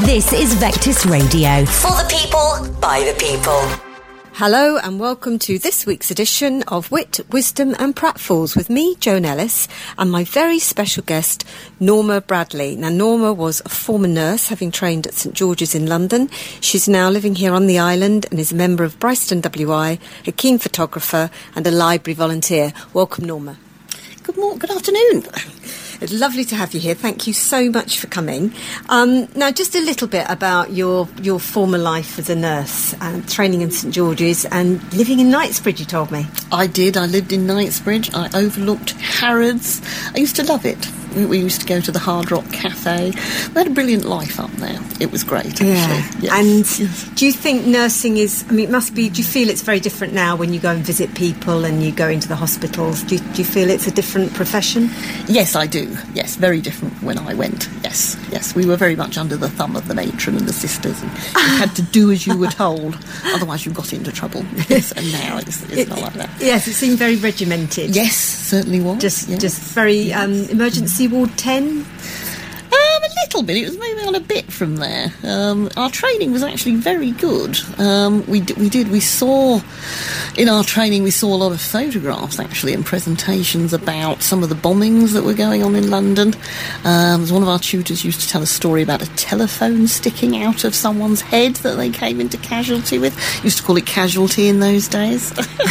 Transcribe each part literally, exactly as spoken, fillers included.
This is Vectis Radio. For the people, by the people. Hello and welcome to this week's edition of Wit, Wisdom and Pratfalls with me, Joan Ellis, and my very special guest, Norma Bradley. Now, Norma was a former nurse, having trained at St George's in London. She's now living here on the island and is a member of Bryston W I, a keen photographer and a library volunteer. Welcome, Norma. Good morning, good afternoon. It's lovely to have you here. Thank you so much for coming. Um, now, just a little bit about your, your former life as a nurse, and training in St George's and living in Knightsbridge, you told me. I did. I lived in Knightsbridge. I overlooked Harrods. I used to love it. We, we used to go to the Hard Rock Cafe. We had a brilliant life up there. It was great, actually. Yeah. Yes. And yes. Do you think nursing is, I mean, it must be, do you feel it's very different now when you go and visit people and you go into the hospitals? Do you, do you feel it's a different profession? Yes, I do. Yes, very different when I went. Yes, yes. We were very much under the thumb of the matron and the sisters, and you had to do as you were told, otherwise you got into trouble. Yes, and now it's, it's it, not like that. Yes, it seemed very regimented. Yes, certainly was. Just, yes. just very yes. um, emergency ward ten. Um, a little bit. It was moving on a bit from there. Um, our training was actually very good. Um, we d- we did. We saw in our training we saw a lot of photographs actually and presentations about some of the bombings that were going on in London. Um, one of our tutors used to tell a story about a telephone sticking out of someone's head that they came into casualty with. Used to call it casualty in those days.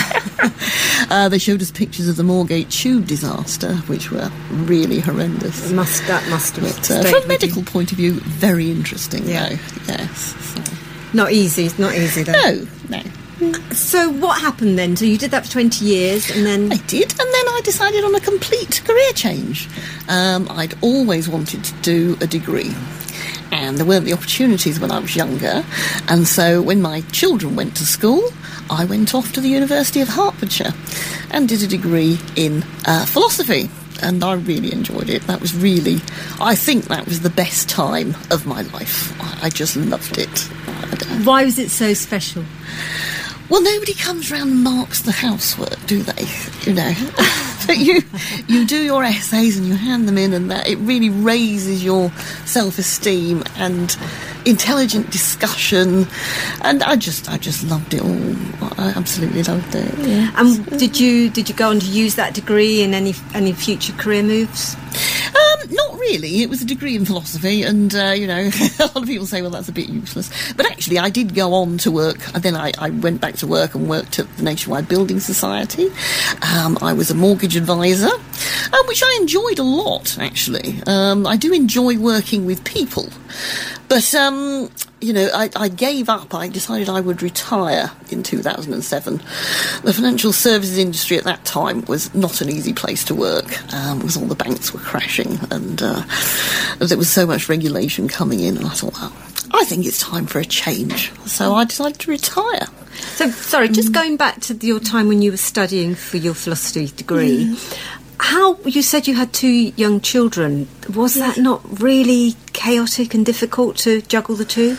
uh, they showed us pictures of the Moorgate Tube disaster, which were really horrendous. It must that must have. But, uh, from a medical you. point of view, very interesting. Yeah. Though. Yes. So. Not easy. Not easy though. No. No. So what happened then? So you did that for twenty years, and then I did, and then I decided on a complete career change. Um, I'd always wanted to do a degree, and there weren't the opportunities when I was younger, and so when my children went to school, I went off to the University of Hertfordshire and did a degree in uh, philosophy. And I really enjoyed it. That was really, I think that was the best time of my life. I, I just loved it. Why was it so special? Well, nobody comes round and marks the housework, do they? You know, but you you do your essays and you hand them in, and that it really raises your self-esteem and intelligent discussion. And I just I just loved it all. I absolutely loved it. Yeah. And did you did you go on to use that degree in any any future career moves? Um, not really. It was a degree in philosophy, and, uh, you know, a lot of people say, well, that's a bit useless. But actually, I did go on to work, and then I, I went back to work and worked at the Nationwide Building Society. Um, I was a mortgage advisor, um, which I enjoyed a lot, actually. Um, I do enjoy working with people. But, um, you know, I, I gave up. I decided I would retire in two thousand seven. The financial services industry at that time was not an easy place to work, um, because all the banks were crashing, and uh, there was so much regulation coming in, and I thought, well, I think it's time for a change. So I decided to retire. So, sorry, just going back to your time when you were studying for your philosophy degree, mm. how, you said you had two young children. Was that not really chaotic and difficult to juggle the two?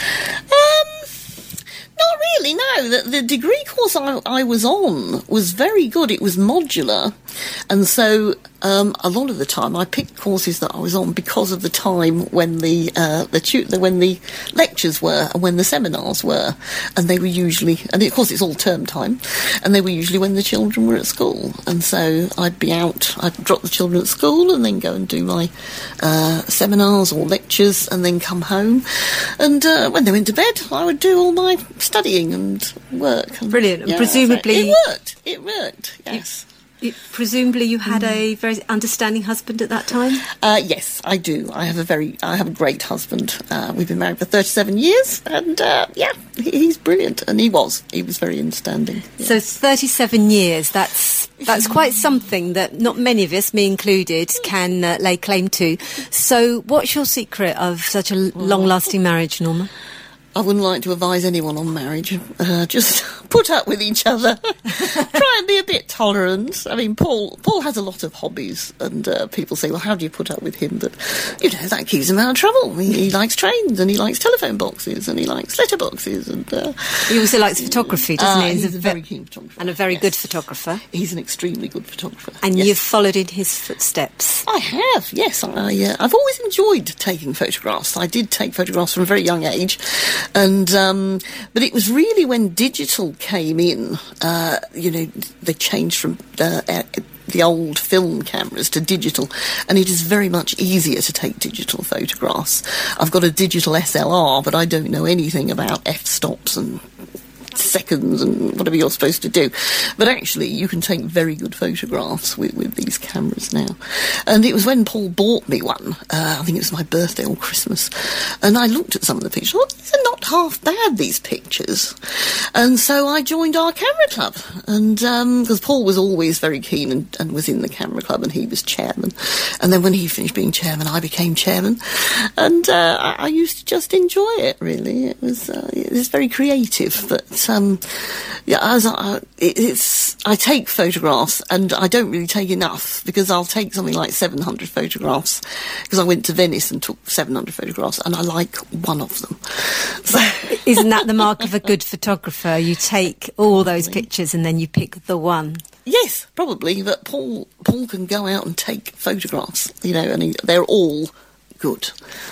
Um, not really, no. The, the degree course I, I was on was very good. It was modular. And so um, a lot of the time I picked courses that I was on because of the time when the uh, the, tu- the when the lectures were and when the seminars were, and they were usually, and of course it's all term time, and they were usually when the children were at school. And so I'd be out, I'd drop the children at school and then go and do my uh, seminars or lectures, and then come home. And uh, when they went to bed, I would do all my studying and work. And, Brilliant. And yeah, presumably so it worked. It worked. Yes. It- It, presumably you had mm. a very understanding husband at that time? Uh, yes, I do. I have a very, I have a great husband. Uh, we've been married for thirty-seven years, and uh, yeah, he, he's brilliant, and he was, he was very understanding. Yeah. So thirty-seven years, that's that's quite something that not many of us, me included, can uh, lay claim to. So what's your secret of such a long-lasting marriage, Norma? I wouldn't like to advise anyone on marriage. Uh, just put up with each other. Try and be a bit tolerant. I mean, Paul Paul has a lot of hobbies, and uh, people say, well, how do you put up with him? But, you know, that keeps him out of trouble. He, he likes trains, and he likes telephone boxes, and he likes letterboxes. And uh, he also likes photography, doesn't uh, he? He's, he's a, a very ve- keen photographer. And a very yes. good photographer. He's an extremely good photographer. And yes. you've followed in his footsteps. I have, yes. I, uh, I've always enjoyed taking photographs. I did take photographs from a very young age, and um, but it was really when digital came in, uh, you know, they changed from uh, uh, the old film cameras to digital, and it is very much easier to take digital photographs. I've got a digital S L R, but I don't know anything about f-stops and seconds and whatever you're supposed to do. But actually, you can take very good photographs with, with these cameras now. And it was when Paul bought me one, uh, I think it was my birthday or Christmas, and I looked at some of the pictures. Oh, these are not half bad, these pictures. And so I joined our camera club. And because um, Paul was always very keen and, and was in the camera club, and he was chairman. And then when he finished being chairman, I became chairman. And uh, I, I used to just enjoy it, really. It was, uh, it was very creative, but Um, yeah, as I, it, it's I take photographs, and I don't really take enough, because I'll take something like seven hundred photographs, because I went to Venice and took seven hundred photographs, and I like one of them. So isn't that the mark of a good photographer? You take all those pictures and then you pick the one. Yes, probably, but Paul Paul can go out and take photographs, you know, and he, they're all good.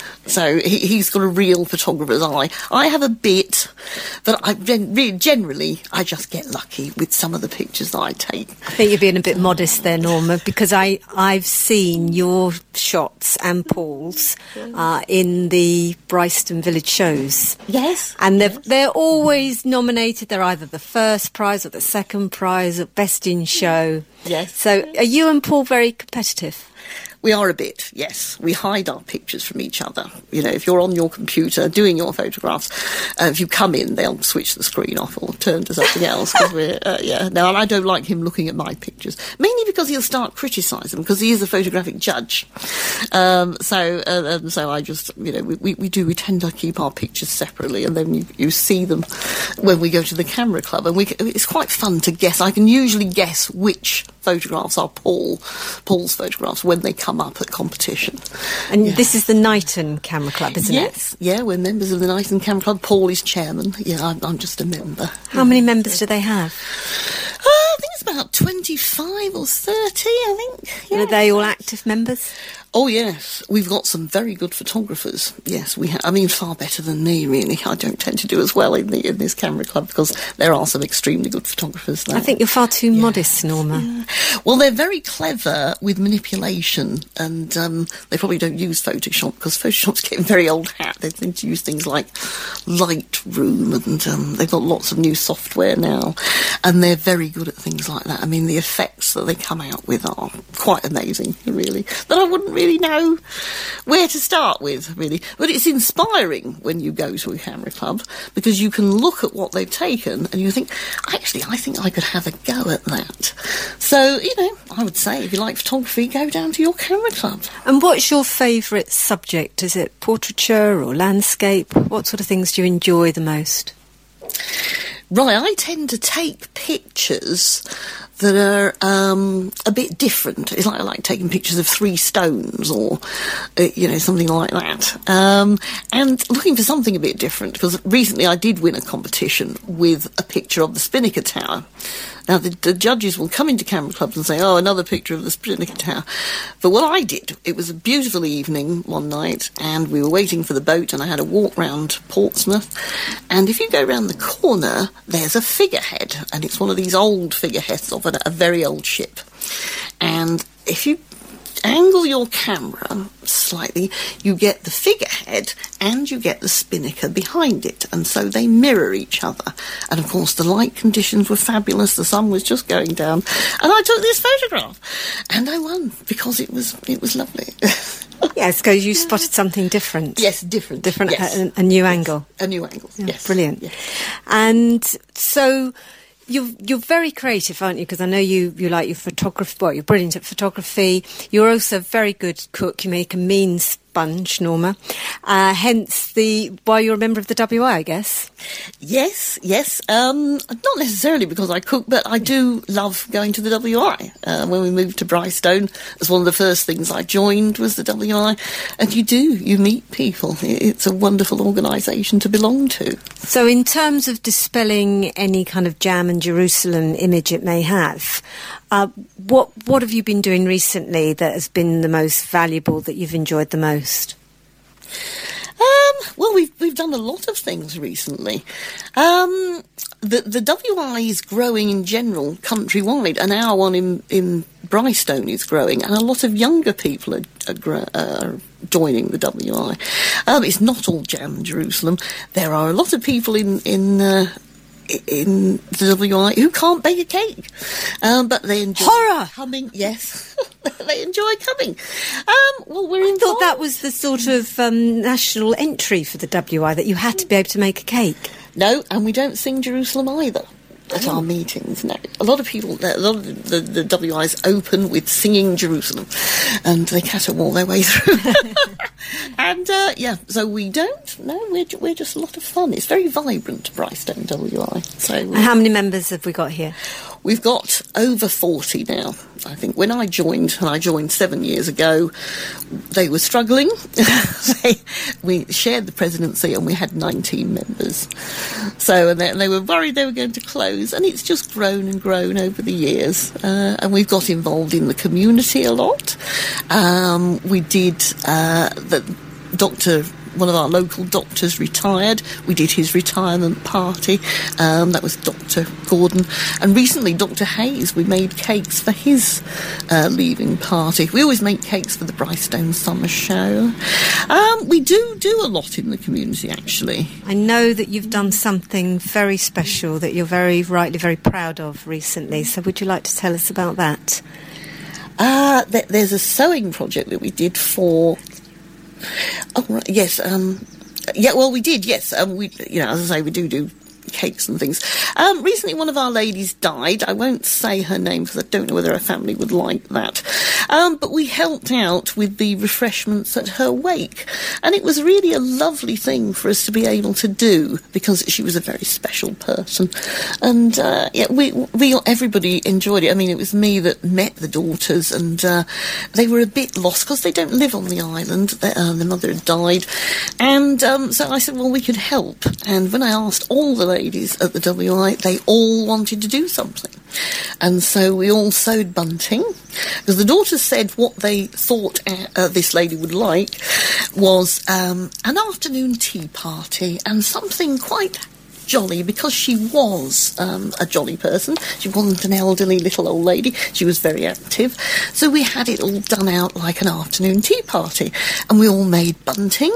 So he, he's got a real photographer's eye. I have a bit, but I gen- generally I just get lucky with some of the pictures that I take. I think you're being a bit modest there, Norma, because I, I've seen your shots and Paul's uh, in the Bryston Village shows. Yes. And they're, yes. they're always nominated. They're either the first prize or the second prize or best in show. Yes. So are you and Paul very competitive? We are a bit, yes. We hide our pictures from each other. You know, if you're on your computer doing your photographs, uh, if you come in, they'll switch the screen off or turn to something else. Cause we're, uh, yeah. Now, I don't like him looking at my pictures, mainly because he'll start criticising them, because he is a photographic judge. Um, so, uh, um, so I just, you know, we, we, we do. We tend to keep our pictures separately, and then you, you see them when we go to the camera club, and we, it's quite fun to guess. I can usually guess which photographs are Paul, Paul's photographs when they come up at competition. And yeah. this is the Knighton Camera Club, isn't yes. it? Yes, yeah, we're members of the Knighton Camera Club. Paul is chairman. Yeah, I'm, I'm just a member. How many members do they have? Uh, I think it's about twenty-five or thirty, I think. Yeah. Are they all active members? Oh, yes. We've got some very good photographers. Yes, we ha- I mean, far better than me, really. I don't tend to do as well in, the, in this camera club, because there are some extremely good photographers there. I think you're far too yeah. modest, Norma. Yeah. Well, they're very clever with manipulation, and um, they probably don't use Photoshop, because Photoshop's getting very old hat. They tend to use things like Lightroom, and um, they've got lots of new software now, and they're very good at things like that. I mean, the effects that they come out with are quite amazing, really, that I wouldn't really know where to start with, really. But it's inspiring when you go to a camera club, because you can look at what they've taken and you think, actually, I think I could have a go at that. So, you know, I would say, if you like photography, go down to your camera club. And what's your favourite subject? Is it portraiture or landscape? What sort of things do you enjoy the most? Right, I tend to take pictures that are um, a bit different. It's like I like taking pictures of three stones, or uh, you know, something like that. Um, and looking for something a bit different, because recently I did win a competition with a picture of the Spinnaker Tower. Now, the, the judges will come into camera clubs and say, oh, another picture of the Spinnaker Tower. But what I did, it was a beautiful evening one night, and we were waiting for the boat, and I had a walk round Portsmouth. And if you go round the corner, there's a figurehead, and it's one of these old figureheads of a, a very old ship. And if you angle your camera slightly, you get the figurehead and you get the spinnaker behind it, and so they mirror each other. And of course the light conditions were fabulous, the sun was just going down, and I took this photograph and I won, because it was it was lovely. Yes, because you spotted something different. Yes, different. Different, yes. a, a new yes. angle. A new angle, Yeah, yes. Brilliant. Yes. And so You're you're very creative, aren't you? Because I know you, you like your photography. Well, you're brilliant at photography. You're also a very good cook. You make a mean sponge, Norma. Uh, hence the why you're a member of the W I, I guess. Yes, yes. Um, not necessarily because I cook, but I do love going to the W I. Uh, when we moved to Brystone, as one of the first things I joined was the W I. And you do, you meet people. It's a wonderful organisation to belong to. So in terms of dispelling any kind of Jam and Jerusalem image it may have, uh, what what have you been doing recently that has been the most valuable, that you've enjoyed the most? Um, well, we've we've done a lot of things recently. Um, the the W I is growing in general countrywide, and our one in in Brystone is growing, and a lot of younger people are, are, gro- uh, are joining the W I. Um, it's not all Jam and Jerusalem. There are a lot of people in in. Uh, in the W I who can't bake a cake, um, but they enjoy Horror! coming. Yes, they enjoy coming. Um, well, we're involved. I thought that was the sort of um, national entry for the W I, that you had to be able to make a cake. No, and we don't sing Jerusalem either at our meetings. No, a lot of people, a lot of the, the W Is open with singing Jerusalem, and they caterwaul their way through. And uh, yeah, so we don't. No, we're we're just a lot of fun. It's very vibrant, Brystone W I. So And how many members have we got here? we've got over forty now. I think when I joined, and I joined seven years ago, they were struggling. they, we shared the presidency and we had nineteen members. So and they, and they were worried they were going to close, and it's just grown and grown over the years. Uh, and we've got involved in the community a lot. Um, we did uh, the Doctor One of our local doctors retired. We did his retirement party. Um, that was Doctor Gordon. And recently, Doctor Hayes, we made cakes for his uh, leaving party. We always make cakes for the Brystone Summer Show. Um, we do do a lot in the community, actually. I know that you've done something very special that you're very rightly very proud of recently. So would you like to tell us about that? Uh, th- there's a sewing project that we did for... Oh, right, yes. Um, yeah, well, we did, yes. Um, we, you know, as I say, we do do cakes and things. Um, recently, one of our ladies died. I won't say her name because I don't know whether her family would like that. Um, but we helped out with the refreshments at her wake. And it was really a lovely thing for us to be able to do because she was a very special person. And, uh, yeah, we, we, everybody enjoyed it. I mean, it was me that met the daughters, and uh, they were a bit lost because they don't live on the island. Their, uh, their mother had died. And um, so I said, well, we could help. And when I asked all the ladies at the W I, they all wanted to do something. And so we all sewed bunting, because the daughters said what they thought uh, this lady would like was um, an afternoon tea party and something quite jolly, because she was um, a jolly person. She wasn't an elderly little old lady. She was very active. So we had it all done out like an afternoon tea party. And we all made bunting,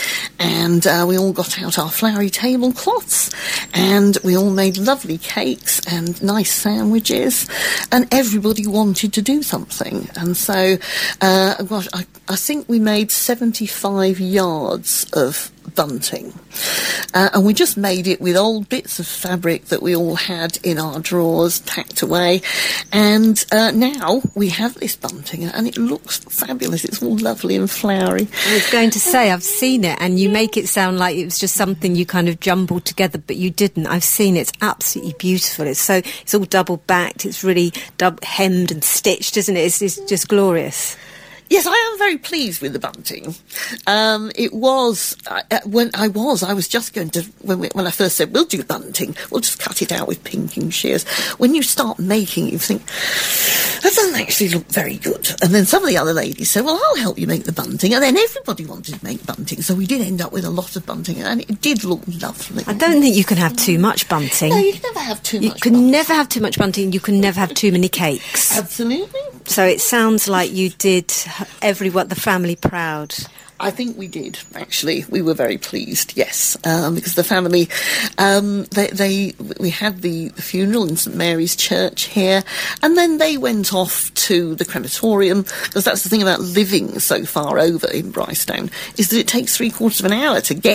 and uh, we all got out our flowery tablecloths, and we all made lovely cakes and nice sandwiches, and everybody wanted to do something. And so, uh, gosh, I, I think we made seventy-five yards of bunting, uh, and we just made it with old bits of fabric that we all had in our drawers packed away, and uh, now we have this bunting and it looks fabulous. It's all lovely and flowery. I was going to say, I've seen it, and you make it sound like it was just something you kind of jumbled together, but you didn't. I've seen it. It's absolutely beautiful. It's so it's all double backed. It's really dub- hemmed and stitched, isn't it? It's, it's just glorious. Yes, I am very pleased with the bunting. Um, it was, uh, when I was, I was just going to, when, we, when I first said, we'll do bunting, we'll just cut it out with pinking shears. When you start making it, you think, that doesn't actually look very good. And then some of the other ladies said, well, I'll help you make the bunting. And then everybody wanted to make bunting. So we did end up with a lot of bunting, and it did look lovely. I don't think you can have too much bunting. No, you can never have too you much can bunting. never have too much bunting. You can never have too many cakes. Absolutely. So it sounds like you did everyone, the family, proud. I think we did, actually. We were very pleased, yes, um, because the family, um, they, they, we had the, the funeral in St Mary's Church here, and then they went off to the crematorium, because that's the thing about living so far over in Brystone, is that it takes three quarters of an hour to get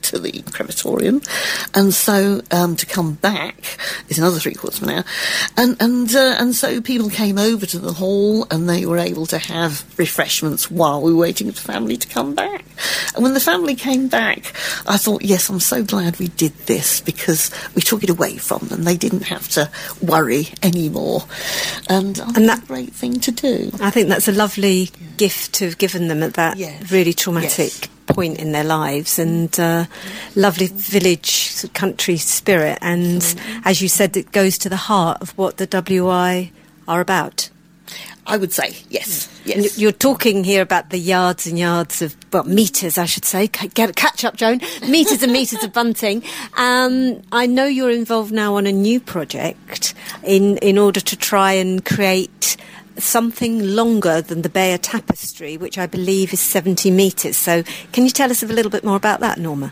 to the crematorium, and so um, to come back is another three quarters of an hour, and and uh, and so people came over to the hall, and they were able to have refreshments while we were waiting for the family to come back. And when the family came back, I thought, yes, I'm so glad we did this, because we took it away from them. They didn't have to worry anymore, and, and that's a great thing to do. I think that's a lovely yeah. gift to have given them at that yes. really traumatic yes. point in their lives, and uh, lovely village country spirit, and mm-hmm. as you said, it goes to the heart of what the W I are about. I would say, yes, yes. And you're talking here about the yards and yards of, well, metres, I should say. Get, catch up, Joan. Metres and metres of bunting. Um, I know you're involved now on a new project in, in order to try and create something longer than the Beyer Tapestry, which I believe is seventy metres. So can you tell us a little bit more about that, Norma?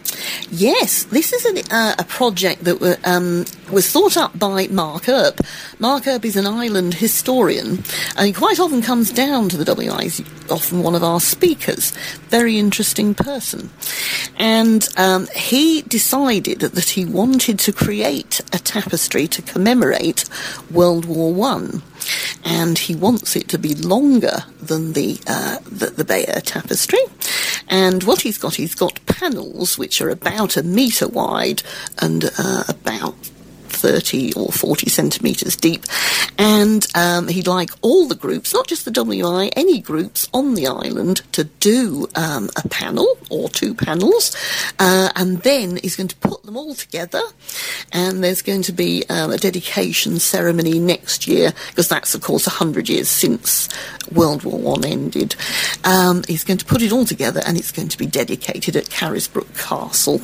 Yes, this is an, uh, a project that were, um, was thought up by Mark Earp. Mark Earp is an island historian, and he quite often comes down to the W I. He's often one of our speakers. Very interesting person. And um, he decided that he wanted to create a tapestry to commemorate World War One. And he wants it to be longer than the, uh, the the Beyer Tapestry. And what he's got, he's got panels which are about a metre wide and uh, about thirty or forty centimetres deep, and um, he'd like all the groups, not just the W I, any groups on the island, to do um, a panel or two panels, uh, and then he's going to put them all together, and there's going to be um, a dedication ceremony next year, because that's of course one hundred years since World War One ended. Um, he's going to put it all together, and it's going to be dedicated at Carisbrooke Castle.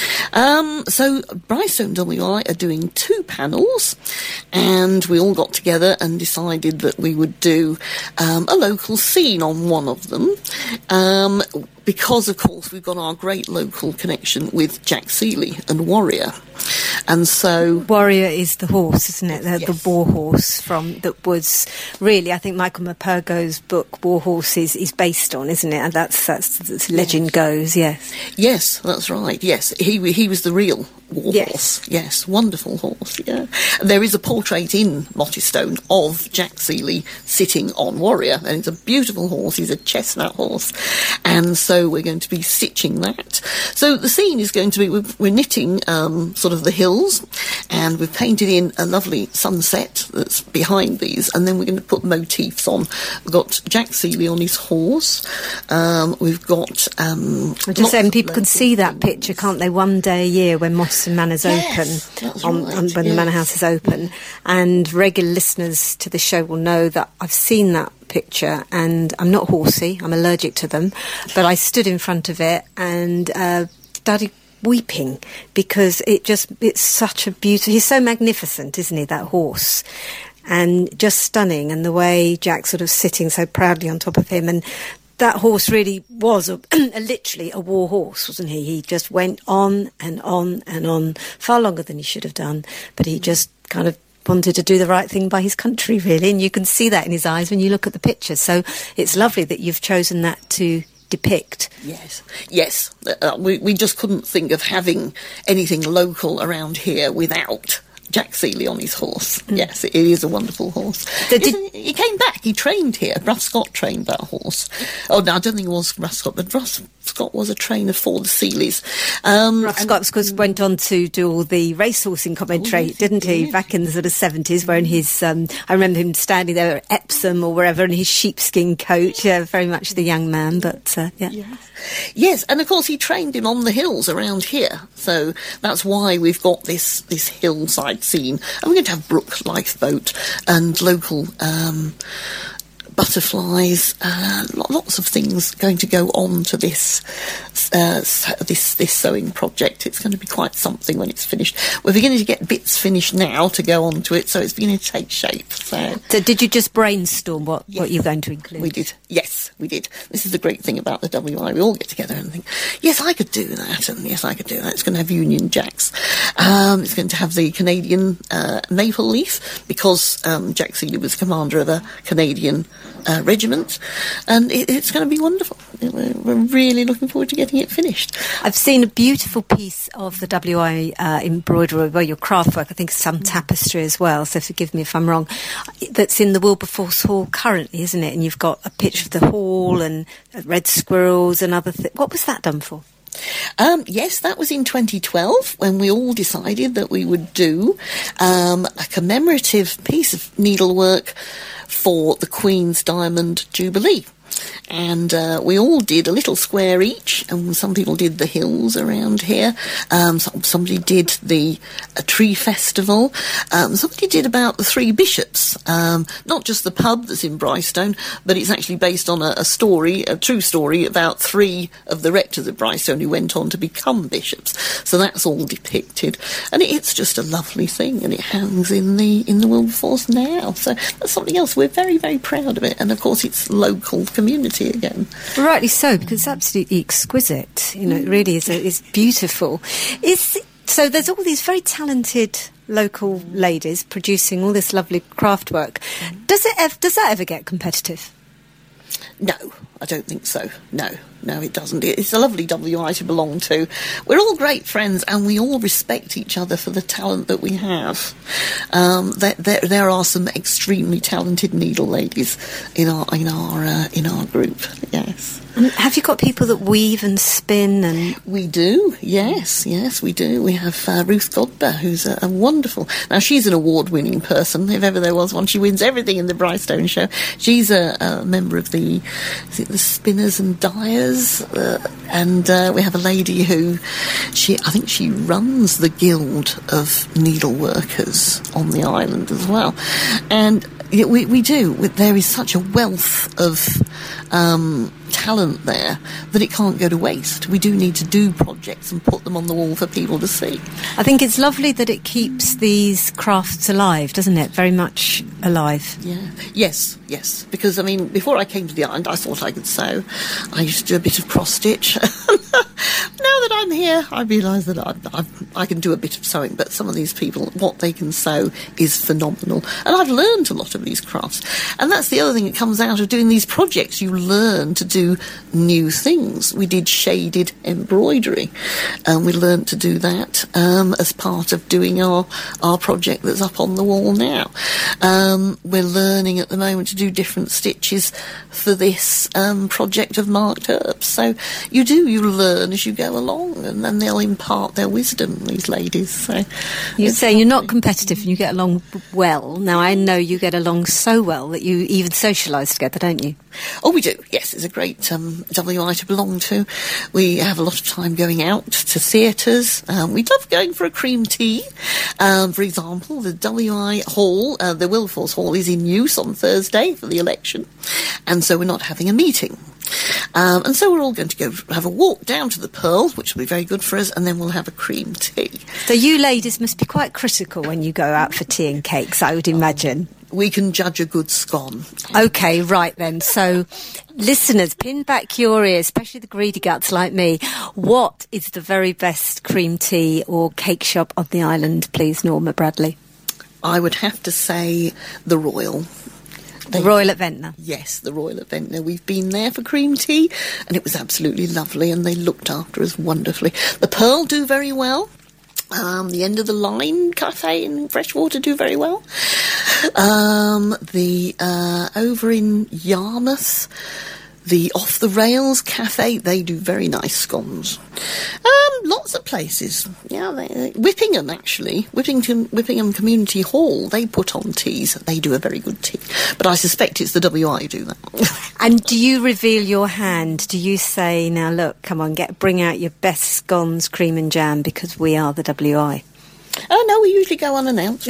Um, so Brightstone W I are doing two panels, and we all got together and decided that we would do um, a local scene on one of them, um, because of course we've got our great local connection with Jack Seeley and Warrior. And so Warrior is the horse, isn't it? The, yes. the war horse from that was really, I think Michael Mapergo's book War Horses is based on, isn't it? And that's that's, that's legend yes. goes, yes. Yes, that's right. Yes, he he was the real war yes. horse. Yes, wonderful horse. Yeah, and there is a portrait in Mottistone of Jack Seeley sitting on Warrior, and it's a beautiful horse. He's a chestnut horse, and so we're going to be stitching that. So the scene is going to be we're, we're knitting um, sort of the hills, and we've painted in a lovely sunset that's behind these, and then we're going to put motifs on. We've got Jack Seeley on his horse. Um, we've got. Um, I'm just saying, people can see that picture, can't they? One day a year when Moston Manor's yes, open, on, right, on, when yes. the Manor House is open, and regular listeners to the show will know that I've seen that picture, and I'm not horsey, I'm allergic to them, but I stood in front of it and uh, started weeping, because it just it's such a beautiful, he's so magnificent, isn't he, that horse, and just stunning, and the way Jack's sort of sitting so proudly on top of him, and that horse really was a, a, literally a war horse, wasn't he? He just went on and on and on, far longer than he should have done, but he just kind of wanted to do the right thing by his country, really, and you can see that in his eyes when you look at the picture. So it's lovely that you've chosen that to depict. Yes, yes. Uh, we, we just couldn't think of having anything local around here without Jack Seeley on his horse. Mm. Yes, it is a wonderful horse. Did, he came back, he trained here. Ruff Scott trained that horse. Oh, no, I don't think it was Ruff Scott, but Ruff Scott was a trainer for the Seeleys. Um, Ruff Scott, of course, went on to do all the racehorsing commentary, oh, yes, didn't he, did. back in the sort of seventies, wearing his, um, I remember him standing there at Epsom or wherever in his sheepskin coat, yeah, very much the young man, but, uh, yeah. Yes. Yes, and of course he trained him on the hills around here, so that's why we've got this, this hillside scene. And we're going to have Brook Lifeboat and local um, butterflies, uh, lots of things going to go on to this uh, this this sewing project. It's going to be quite something when it's finished. We're beginning to get bits finished now to go on to it, so it's beginning to take shape. So, so did you just brainstorm what, yes, what you're going to include? We did, yes, we did. This is the great thing about the W I. We all get together and think, yes, I could do that, and yes, I could do that. It's going to have Union Jacks. Um, it's going to have the Canadian uh, maple leaf, because um, Jack Seeley was commander of a Canadian uh, regiment, and it, it's going to be wonderful. We're, we're really looking forward to getting it finished. I've seen a beautiful piece of the W I uh, embroidery, well, your craft work, I think some tapestry as well, so forgive me if I'm wrong, that's in the Wilberforce Hall currently, isn't it? And you've got a picture of the hall and red squirrels and other things. What was that done for? Um, yes, that was in twenty twelve when we all decided that we would do um, a commemorative piece of needlework for the Queen's Diamond Jubilee. And uh, we all did a little square each, and some people did the hills around here, um, some, somebody did the uh, tree festival, um, somebody did about the Three Bishops, um, not just the pub that's in Brightstone, but it's actually based on a, a story, a true story about three of the rectors of Brightstone who went on to become bishops. So that's all depicted, and it's just a lovely thing, and it hangs in the in the Wilberforce now. So that's something else. We're very, very proud of it, and of course it's local community again. Rightly so, because it's absolutely exquisite. You know, it really is. It's beautiful. Is so. There's all these very talented local ladies producing all this lovely craft work. Does it? Ev- does that ever get competitive? No, I don't think so. No, no, it doesn't. It's a lovely W I to belong to. We're all great friends, and we all respect each other for the talent that we have. Um, there, there, there are some extremely talented needle ladies in our in our uh, in our group. Yes. And have you got people that weave and spin? And we do. Yes, yes, we do. We have uh, Ruth Godber, who's a, a wonderful. Now she's an award-winning person. If ever there was one, she wins everything in the Brightstone show. She's a, a member of the is it the Spinners and Dyers, uh, and uh, we have a lady who she I think she runs the Guild of Needle Workers on the island as well, and. Yeah, we, we do. There is such a wealth of um, talent there that it can't go to waste. We do need to do projects and put them on the wall for people to see. I think it's lovely that it keeps these crafts alive, doesn't it? Very much alive. Yeah. Yes, yes. Because, I mean, before I came to the island, I thought I could sew. I used to do a bit of cross-stitch. Now that I'm here, I realise that I, I, I can do a bit of sewing, but some of these people, what they can sew is phenomenal. And I've learned a lot of these crafts. And that's the other thing that comes out of doing these projects. You learn to do new things. We did shaded embroidery, and we learned to do that um, as part of doing our, our project that's up on the wall now. Um, we're learning at the moment to do different stitches for this um, project of marked herbs. So you do, you learn as you go along, and then they'll impart their wisdom, these ladies. So you say you're not competitive and you get along well. Now I know you get along so well that you even socialise together, don't you? Oh, we do. Yes, it's a great um, W I to belong to. We have a lot of time going out to theatres. Um, we love going for a cream tea. Um, for example, the W I Hall, uh, the Wilberforce Hall, is in use on Thursday for the election, and so we're not having a meeting. Um, and so we're all going to go have a walk down to the Pearl, which will be very good for us, and then we'll have a cream tea. So you ladies must be quite critical when you go out for tea and cakes, I would imagine. We can judge a good scone. OK, right then. So, listeners, pin back your ears, especially the greedy guts like me. What is the very best cream tea or cake shop on the island, please, Norma Bradley? I would have to say the Royal. The they, Royal at Ventnor? Yes, the Royal at Ventnor. We've been there for cream tea, and it was absolutely lovely, and they looked after us wonderfully. The Pearl do very well. Um, the End of the Line Cafe in Freshwater do very well. Um, the uh, over in Yarmouth, the Off the Rails Cafe, they do very nice scones. Um, lots of places. Yeah, they, they, Whippingham actually, Whippington, Whippingham Community Hall, they put on teas. They do a very good tea. But I suspect it's the W I who do that. And do you reveal your hand? Do you say, now look, come on, get bring out your best scones, cream and jam, because we are the W I? Oh, no, we usually go unannounced.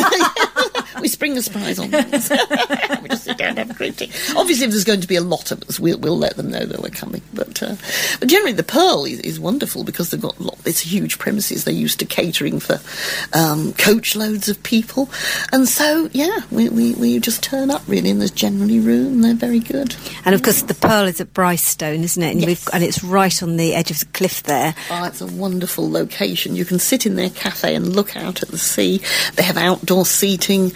We spring a surprise on them. We just sit down and have a cream tea. Obviously, if there's going to be a lot of us, we'll, we'll let them know that we're coming. But uh, but generally, the Pearl is, is wonderful because they've got a lot, it's huge premises. They're used to catering for um, coach loads of people. And so, yeah, we, we, we just turn up, really, and there's generally room. They're very good. And, of course, the Pearl is at Brightstone, isn't it? And, yes. we've, and it's right on the edge of the cliff there. Oh, it's a wonderful location. You can sit in their cafe and look out at the sea. They have outdoor seating.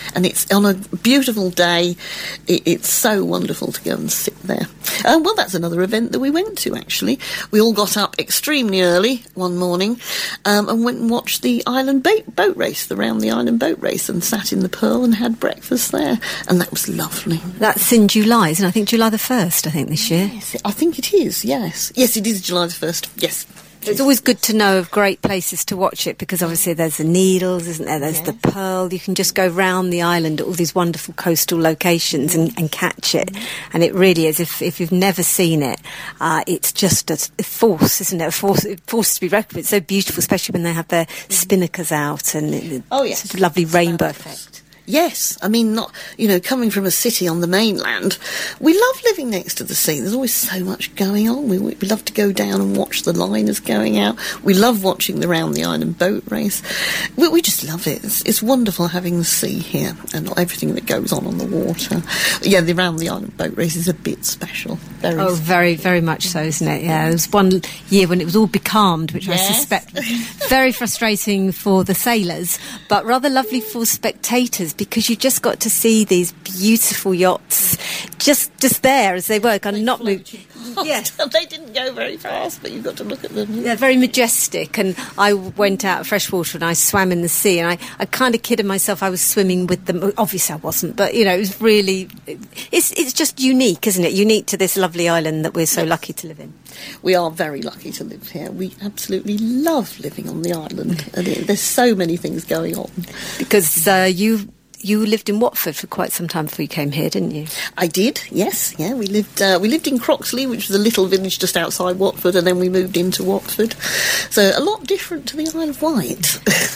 And it's on a beautiful day. It, it's so wonderful to go and sit there. Uh, well, that's another event that we went to, actually. We all got up extremely early one morning um, and went and watched the island boat, boat race, the Round the Island boat race, and sat in the Pearl and had breakfast there. And that was lovely. That's in July, isn't it? I think July the first, I think, this year. Yes, I think it is, yes. Yes, it is July the first, yes. It's always good to know of great places to watch it, because obviously there's the Needles, isn't there? There's yes. the Pearl. You can just go round the island at all these wonderful coastal locations and, and catch it. Mm-hmm. And it really is, if, if you've never seen it, uh, it's just a, a force, isn't it? A force, a force to be reckoned with. It's so beautiful, especially when they have their mm-hmm. spinnakers out and it, oh, yes. it's a lovely rainbow effect. Yes, I mean, not, you know, coming from a city on the mainland, we love living next to the sea. There's always so much going on. We, we love to go down and watch the liners going out. We love watching the Round the Island boat race. We, we just love it. It's, it's wonderful having the sea here and everything that goes on on the water. Yeah, the Round the Island boat race is a bit special. Very oh, special. very, very much so, isn't it? Yeah, there was one year when it was all becalmed, which yes. I suspect very frustrating for the sailors, but rather lovely for spectators, because you just got to see these beautiful yachts just just there as they were, kind of not moving. Yes, they didn't go very fast, but you got to look at them. They're very majestic, and I went out of freshwater and I swam in the sea, and I, I kind of kidded myself I was swimming with them. Obviously I wasn't, but you know, it was really, it's it's just unique, isn't it? Unique to this lovely island that we're so yes. lucky to live in. We are very lucky to live here. We absolutely love living on the island, and it, there's so many things going on. Because uh, you... You lived in Watford for quite some time before you came here, didn't you? I did, yes. Yeah, we lived uh, we lived in Croxley, which was a little village just outside Watford, and then we moved into Watford. So a lot different to the Isle of Wight.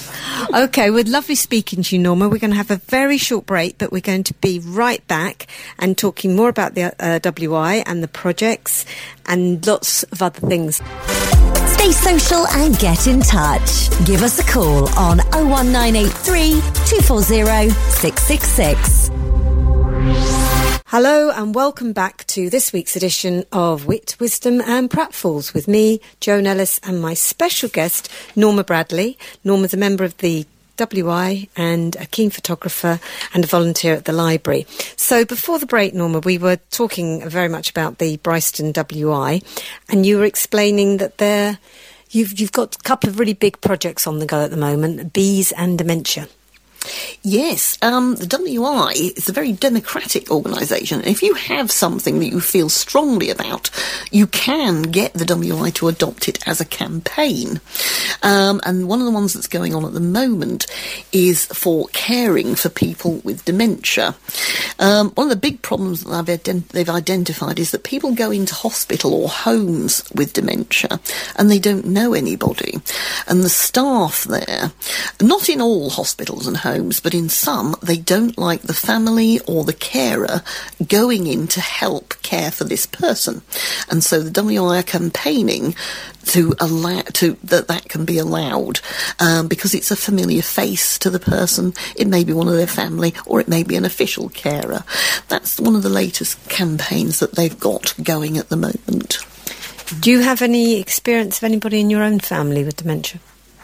OK, well, lovely speaking to you, Norma. We're going to have a very short break, but we're going to be right back and talking more about the uh, W I and the projects and lots of other things. Stay social and get in touch. Give us a call on oh one nine eight three, two four zero, six six six. Hello and welcome back to this week's edition of Wit, Wisdom and Pratfalls with me, Joan Ellis, and my special guest, Norma Bradley. Norma's a member of the W I and a keen photographer and a volunteer at the library. So before the break, Norma, we were talking very much about the Bryston W I, and you were explaining that there you've you've got a couple of really big projects on the go at the moment, bees and dementia. Yes, um, the W I is a very democratic organisation. If you have something that you feel strongly about, you can get the W I to adopt it as a campaign. Um, and one of the ones that's going on at the moment is for caring for people with dementia. Um, one of the big problems that I've ident- they've identified is that people go into hospital or homes with dementia and they don't know anybody. And the staff there, not in all hospitals and homes, but in some, they don't like the family or the carer going in to help care for this person. And so the W I are campaigning to allow to that that can be allowed um, because it's a familiar face to the person. It may be one of their family, or it may be an official carer. That's one of the latest campaigns that they've got going at the moment. Do you have any experience of anybody in your own family with dementia?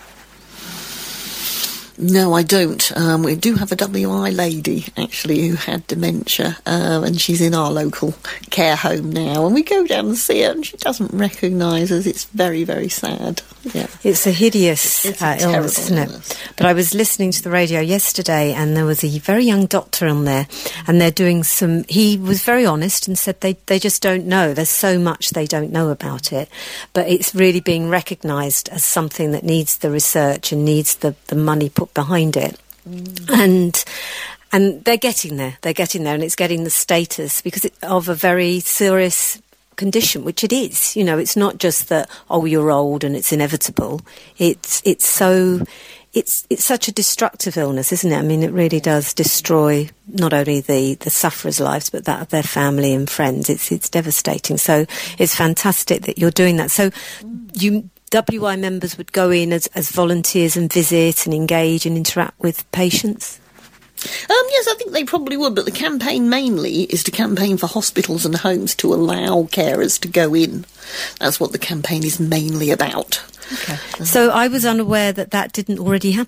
No, I don't. Um, we do have a W I lady, actually, who had dementia, uh, and she's in our local care home now, and we go down and see her, and she doesn't recognise us. It's very, very sad. Yeah. It's a hideous it's a uh, illness, isn't it? Illness. But I was listening to the radio yesterday, and there was a very young doctor on there, and they're doing some... He was very honest and said they, they just don't know. There's so much they don't know about it. But it's really being recognised as something that needs the research and needs the, the money put behind it. Mm. And and they're getting there. They're getting there, and it's getting the status because it, of a very serious condition, which it is. You know, it's not just that, oh, you're old and it's inevitable. It's it's so it's it's such a destructive illness, isn't it? I mean, it really does destroy not only the, the sufferers' lives, but that of their family and friends. It's it's devastating. So it's fantastic that you're doing that. So you W I members would go in as, as volunteers and visit and engage and interact with patients? Um, yes, I think they probably would, but the campaign mainly is to campaign for hospitals and homes to allow carers to go in. That's what the campaign is mainly about. Okay. So I was unaware that that didn't already happen.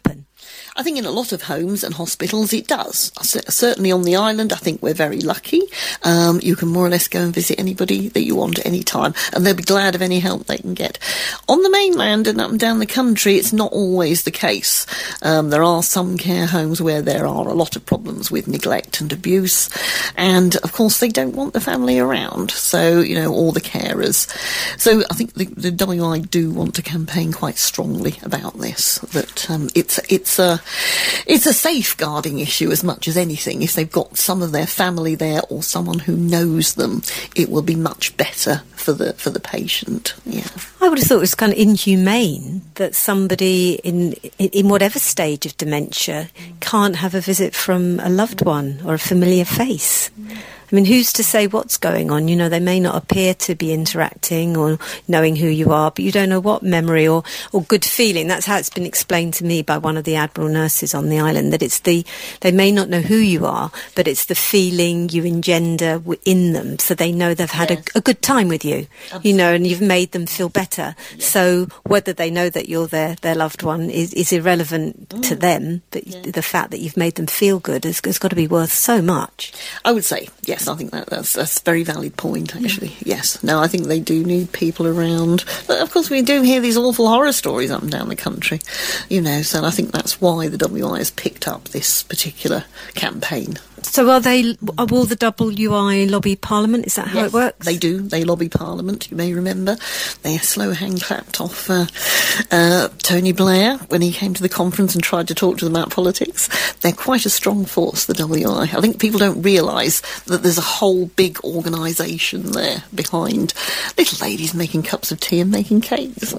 I think in a lot of homes and hospitals it does. Certainly on the island, I think we're very lucky. Um, you can more or less go and visit anybody that you want at any time, and they'll be glad of any help they can get. On the mainland and up and down the country, it's not always the case. Um, there are some care homes where there are a lot of problems with neglect and abuse, and of course they don't want the family around, so, you know, all the carers. So I think the, the W I do want to campaign quite strongly about this, that um, it's, it's a It's a safeguarding issue as much as anything. If they've got some of their family there or someone who knows them, it will be much better for the for the patient. Yeah, I would have thought it was kind of inhumane that somebody in in whatever stage of dementia can't have a visit from a loved one or a familiar face. I mean, who's to say what's going on? You know, they may not appear to be interacting or knowing who you are, but you don't know what memory or, or good feeling. That's how it's been explained to me by one of the Admiral nurses on the island, that it's the, they may not know who you are, but it's the feeling you engender in them, so they know they've had yes. a, a good time with you, Absolutely. You know, and you've made them feel better. Yes. So whether they know that you're their, their loved one is, is irrelevant mm. to them, but yeah. the fact that you've made them feel good has, has got to be worth so much. I would say, yes. I think that, that's, that's a very valid point, actually. Yeah. Yes. No, I think they do need people around. But, of course, we do hear these awful horror stories up and down the country, you know, so I think that's why the W I has picked up this particular campaign. So are they, will the W I lobby Parliament? Is that how yes, it works? They do. They lobby Parliament, you may remember. They slow hand clapped off uh, uh, Tony Blair when he came to the conference and tried to talk to them about politics. They're quite a strong force, the W I. I think people don't realise that there's a whole big organisation there behind little ladies making cups of tea and making cakes.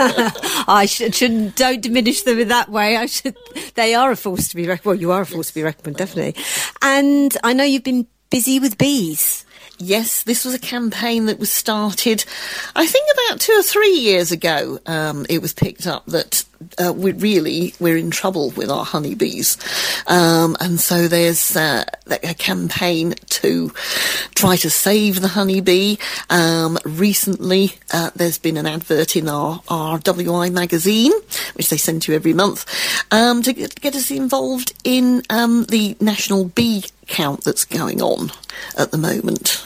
I should, shouldn't, don't diminish them in that way. I should. They are a force to be reckoned. Well, you are a force yes, to be reckoned, definitely. And I know you've been busy with bees. Yes, this was a campaign that was started, I think, about two or three years ago. Um, it was picked up that uh, we really we're in trouble with our honeybees, um, and so there's uh, a campaign to try to save the honeybee. Um, recently, uh, there's been an advert in our, our W I magazine, which they send to you every month, um, to get, get us involved in um, the national bee count that's going on at the moment.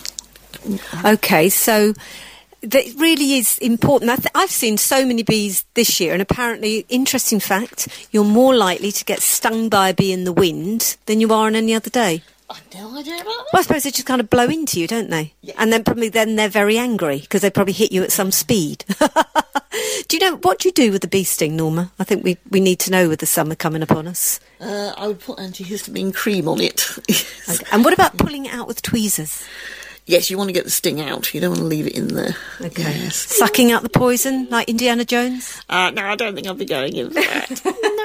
Okay, so that really is important. I th- I've seen so many bees this year, and apparently, interesting fact, you're more likely to get stung by a bee in the wind than you are on any other day. I've no idea about that. Well, I suppose they just kind of blow into you, don't they? Yeah. And then probably then they're very angry because they probably hit you at some speed. Do you know, what do you do with the bee sting, Norma? I think we, we need to know with the summer coming upon us. Uh, I would put antihistamine cream on it. Okay. And what about pulling it out with tweezers? Yes, you want to get the sting out. You don't want to leave it in there. Okay. Yes. Sucking out the poison, like Indiana Jones? Uh, no, I don't think I'll be going in for that.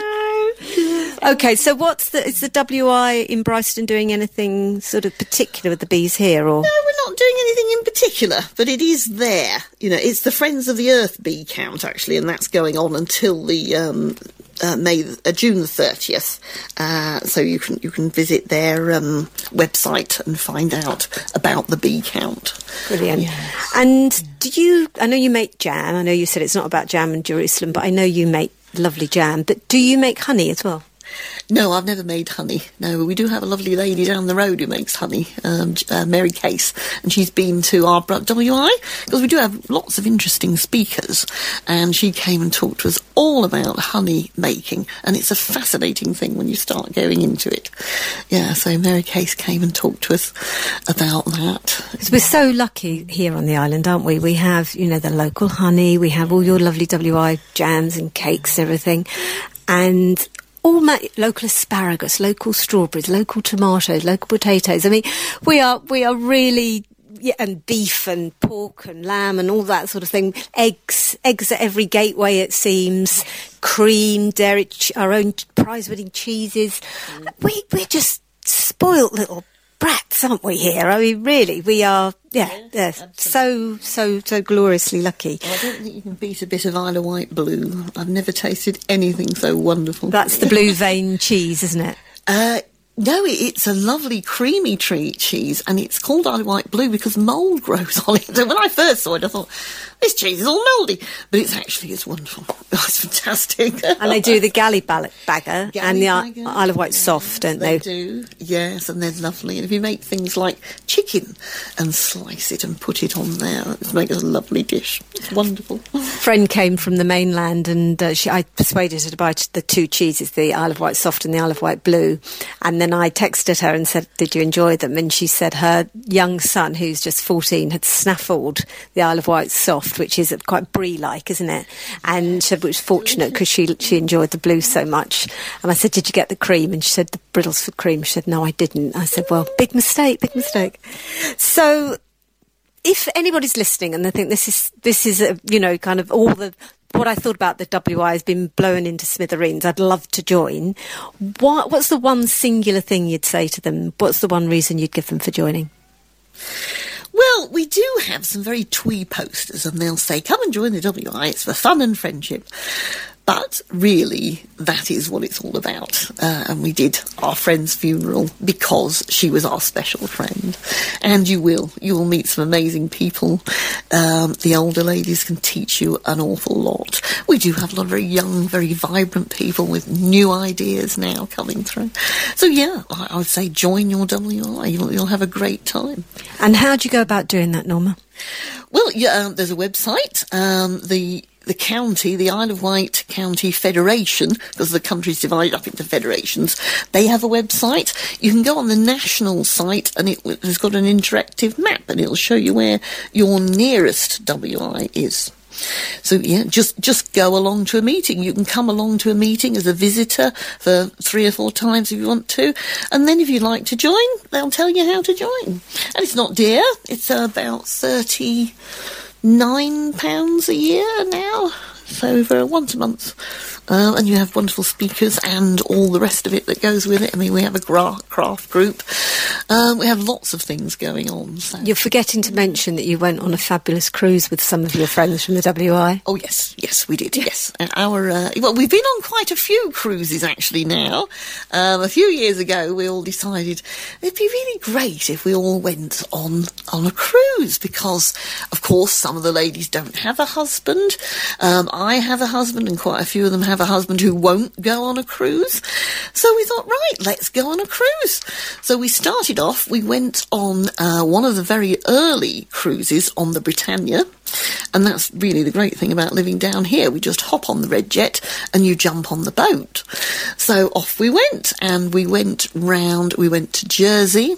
No. Okay, so what's the, is the W I in Brighton doing anything sort of particular with the bees here, or? No, we're not doing anything in particular, but it is there. You know, it's the Friends of the Earth bee count, actually, and that's going on until the um, uh, May, uh, June the thirtieth. Uh, so you can you can visit their um, website and find out about the bee count. Brilliant. Yes. And do you? I know you make jam. I know you said it's not about jam in Jerusalem, but I know you make lovely jam. But do you make honey as well? No, I've never made honey. No, we do have a lovely lady down the road who makes honey, um, uh, Mary Case, and she's been to our W I, because we do have lots of interesting speakers, and she came and talked to us all about honey making, and it's a fascinating thing when you start going into it. Yeah, so Mary Case came and talked to us about that. Because we're so lucky here on the island, aren't we? We have, you know, the local honey, we have all your lovely W I jams and cakes and everything, and all ma- local asparagus, local strawberries, local tomatoes, local potatoes. I mean, we are we are really, yeah, and beef and pork and lamb and all that sort of thing. Eggs, eggs at every gateway, it seems. Cream, dairy, ch- our own prize-winning cheeses. We we're just spoilt little brats, aren't we? Here, I mean, really, we are. Yeah, yeah, yeah so so so gloriously lucky. Well, I don't think you can beat a bit of Isle of Wight blue. I've never tasted anything so wonderful. That's the blue vein cheese, isn't it? Uh, No, it, it's a lovely creamy tree cheese, and it's called Isle of Wight Blue because mould grows on it. And when I first saw it, I thought, this cheese is all mouldy. But it's actually, it's wonderful. It's fantastic. And they do the galley bagger Galley and the bagger, Isle of Wight yes, soft, don't they? they? do, yes, and they're lovely. And if you make things like chicken and slice it and put it on there, it makes a lovely dish. It's wonderful. Friend came from the mainland, and uh, she, I persuaded her to buy the two cheeses, the Isle of Wight soft and the Isle of Wight blue. And then I texted her and said, did you enjoy them? And she said her young son, who's just fourteen, had snaffled the Isle of Wight soft, which is quite brie-like, isn't it? And she said, which was fortunate because she she enjoyed the blue so much. And I said, did you get the cream? And she said, the Bridlesford cream. She said, no, I didn't. I said, well, big mistake, big mistake. So if anybody's listening and they think this is, this is a, you know, kind of all the, what I thought about the W I has been blown into smithereens, I'd love to join. What, what's the one singular thing you'd say to them? What's the one reason you'd give them for joining? Well, we do have some very twee posters, and they'll say, come and join the W I, it's for fun and friendship. But really, that is what it's all about. Uh, and we did our friend's funeral because she was our special friend. And you will. You will meet some amazing people. Um, the older ladies can teach you an awful lot. We do have a lot of very young, very vibrant people with new ideas now coming through. So, yeah, I, I would say join your W I. You'll, you'll have a great time. And how do you go about doing that, Norma? Well, yeah, um, there's a website. Um, the... The county, the Isle of Wight County Federation, because the country's divided up into federations, they have a website. You can go on the national site and it has got an interactive map and it'll show you where your nearest W I is. So, yeah, just, just go along to a meeting. You can come along to a meeting as a visitor for three or four times if you want to. And then if you'd like to join, they'll tell you how to join. And it's not dear. It's about thirty... Nine pounds a year now, so for once a month. Uh, and you have wonderful speakers and all the rest of it that goes with it. I mean, we have a gra- craft group. Um, we have lots of things going on. So. You're forgetting to mention that you went on a fabulous cruise with some of your friends from the W I. Oh, yes, yes, we did, yes. And our uh, well, we've been on quite a few cruises, actually, now. Um, a few years ago, we all decided it'd be really great if we all went on, on a cruise because, of course, some of the ladies don't have a husband. Um, I have a husband and quite a few of them have a husband who won't go on a cruise. So we thought, right, let's go on a cruise. So we started off, we went on uh, one of the very early cruises on the Britannia. And that's really the great thing about living down here. We just hop on the Red Jet and you jump on the boat. So off we went, and we went round, we went to Jersey,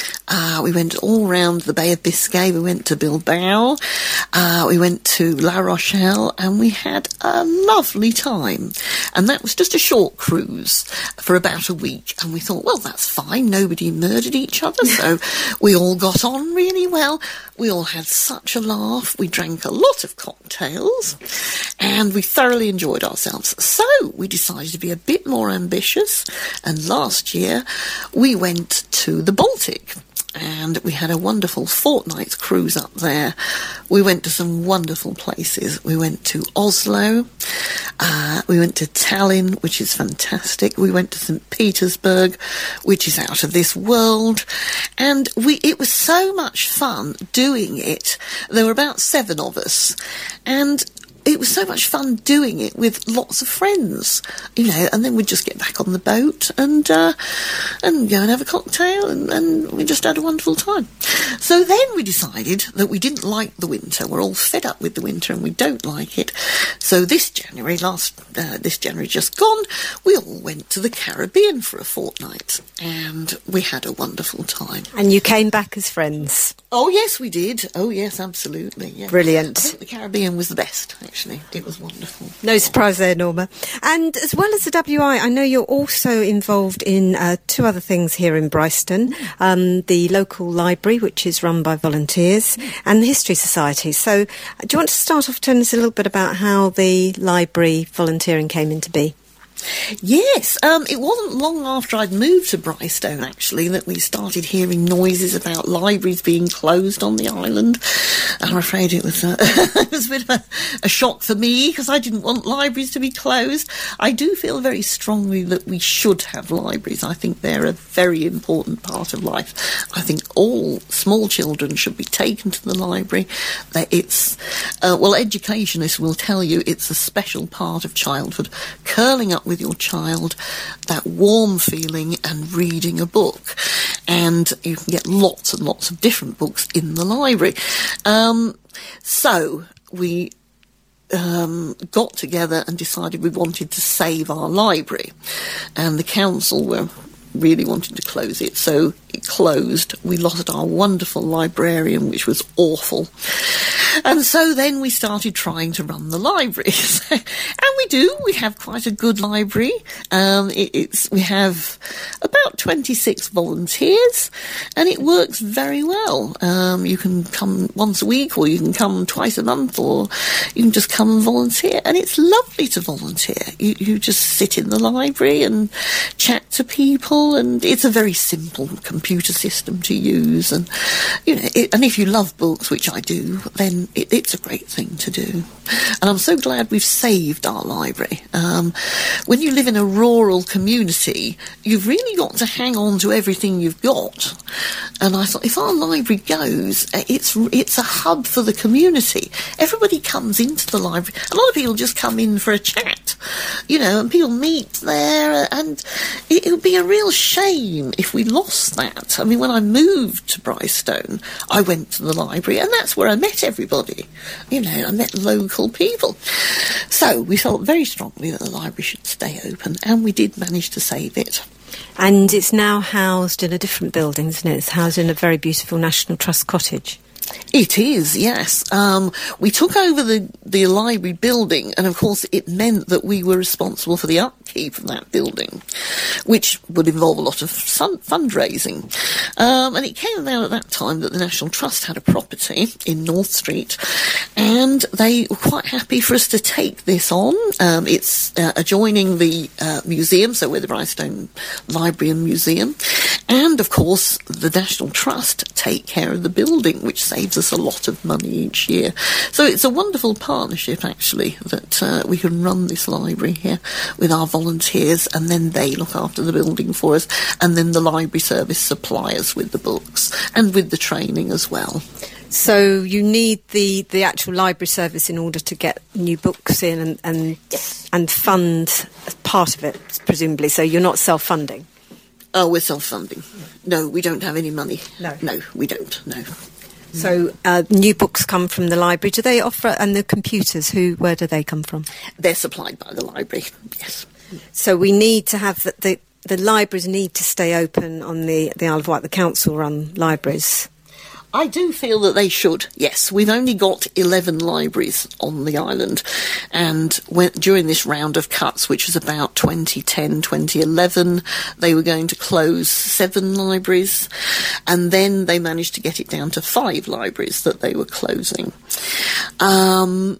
uh, we went all round the Bay of Biscay, we went to Bilbao, uh, we went to La Rochelle, and we had a lovely time. And that was just a short cruise for about a week. And we thought, well, that's fine, nobody murdered each other, so we all got on really well. We all had such a laugh. We drank a lot of cocktails and we thoroughly enjoyed ourselves. So we decided to be a bit more ambitious, and last year we went to the Baltic. And we had a wonderful fortnight cruise up there. We went to some wonderful places. We went to Oslo. Uh, we went to Tallinn, which is fantastic. We went to Saint Petersburg, which is out of this world. And we it was so much fun doing it. There were about seven of us. And it was so much fun doing it with lots of friends, you know, and then we'd just get back on the boat and uh, and go and have a cocktail, and, and we just had a wonderful time. So then we decided that we didn't like the winter. We're all fed up with the winter and we don't like it. So this January, last uh, this January just gone, we all went to the Caribbean for a fortnight and we had a wonderful time. And you came back as friends? Oh, yes, we did. Oh, yes, absolutely. Yeah. Brilliant. I think the Caribbean was the best, actually. It was wonderful. No surprise there, Norma. And as well as the W I, I know you're also involved in uh, two other things here in Bryston. Um, the local library, which is run by volunteers, and the History Society. So do you want to start off telling us a little bit about how the library volunteering came into be? Yes, um, it wasn't long after I'd moved to Brightstone, actually, that we started hearing noises about libraries being closed on the island. I'm afraid it was, uh, it was a bit of a, a shock for me, because I didn't want libraries to be closed. I do feel very strongly that we should have libraries. I think they're a very important part of life. I think all small children should be taken to the library. That it's, uh, well, educationists will tell you it's a special part of childhood. Curling up with your child, that warm feeling, and reading a book. And you can get lots and lots of different books in the library. Um, so we um, got together and decided we wanted to save our library. And the council were really wanting to close it, so it closed. We lost our wonderful librarian, which was awful. And so then we started trying to run the library. And we do. We have quite a good library. Um, it, it's we have about twenty-six volunteers, and it works very well. Um, you can come once a week, or you can come twice a month, or you can just come and volunteer. And it's lovely to volunteer. You, you just sit in the library and chat to people, and it's a very simple computer system to use. And you know, it, and if you love books, which I do, then It, it's a great thing to do. And I'm so glad we've saved our library. Um, when you live in a rural community, you've really got to hang on to everything you've got. And I thought, if our library goes, it's it's a hub for the community. Everybody comes into the library. A lot of people just come in for a chat, you know, and people meet there. And it, it would be a real shame if we lost that. I mean, when I moved to Brightstone, I went to the library, and that's where I met everybody. You know, I met local people. So we felt very strongly that the library should stay open, and we did manage to save it. And it's now housed in a different building, isn't it? It's housed in a very beautiful National Trust cottage. It is, yes. Um, we took over the, the library building, and of course it meant that we were responsible for the upkeep of that building, which would involve a lot of fun- fundraising. Um, and it came about at that time that the National Trust had a property in North Street, and they were quite happy for us to take this on. Um, it's uh, adjoining the uh, museum, so we're the Brightstone Library and Museum. And, of course, the National Trust take care of the building, which saves us a lot of money each year. So it's a wonderful partnership, actually, that uh, we can run this library here with our volunteers, and then they look after the building for us, and then the library service supply us with the books and with the training as well. So you need the, the actual library service in order to get new books in and and, yes. and fund part of it, presumably. So you're not self-funding? Oh, we're self-funding. No, we don't have any money. No. No, we don't, no. So uh, new books come from the library. Do they offer, and the computers, who? Where do they come from? They're supplied by the library, yes. So we need to have, the, the, the libraries need to stay open on the, the Isle of Wight, the council-run libraries. I do feel that they should, yes. We've only got eleven libraries on the island, and when, during this round of cuts, which was about twenty ten, twenty eleven, they were going to close seven libraries, and then they managed to get it down to five libraries that they were closing. Um,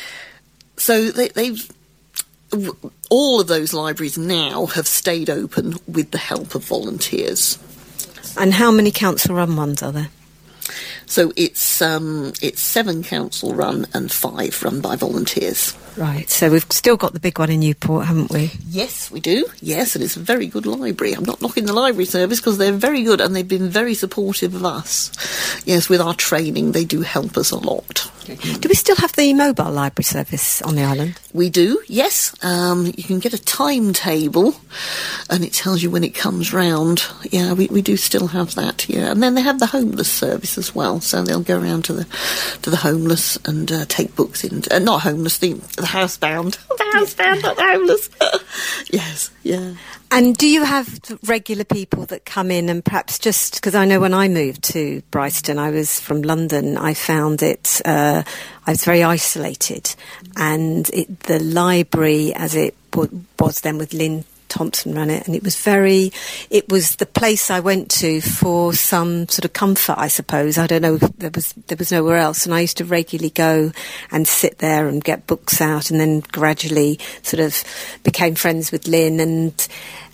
so they, they've... all of those libraries now have stayed open with the help of volunteers. And how many council-run ones are there? So it's um, it's seven council run and five run by volunteers. Right, so we've still got the big one in Newport, haven't we? Yes, we do. Yes, and it's a very good library. I'm not knocking the library service because they're very good, and they've been very supportive of us. Yes, with our training, they do help us a lot. Okay. Do we still have the mobile library service on the island? We do, yes. Um, you can get a timetable, and it tells you when it comes round. Yeah, we, we do still have that, yeah. And then they have the homeless service as well, so they'll go around to the to the homeless and uh, take books in. Uh, not homeless, the, the housebound. The housebound, not the homeless. Yes, yeah. And do you have regular people that come in and perhaps just, because I know when I moved to Brightstone, I was from London, I found it, uh, I was very isolated, and it, the library, as it w- was then with Lynn Thompson ran it, and it was very, it was the place I went to for some sort of comfort, I suppose. I don't know, there was there was nowhere else, and I used to regularly go and sit there and get books out, and then gradually sort of became friends with Lynn, and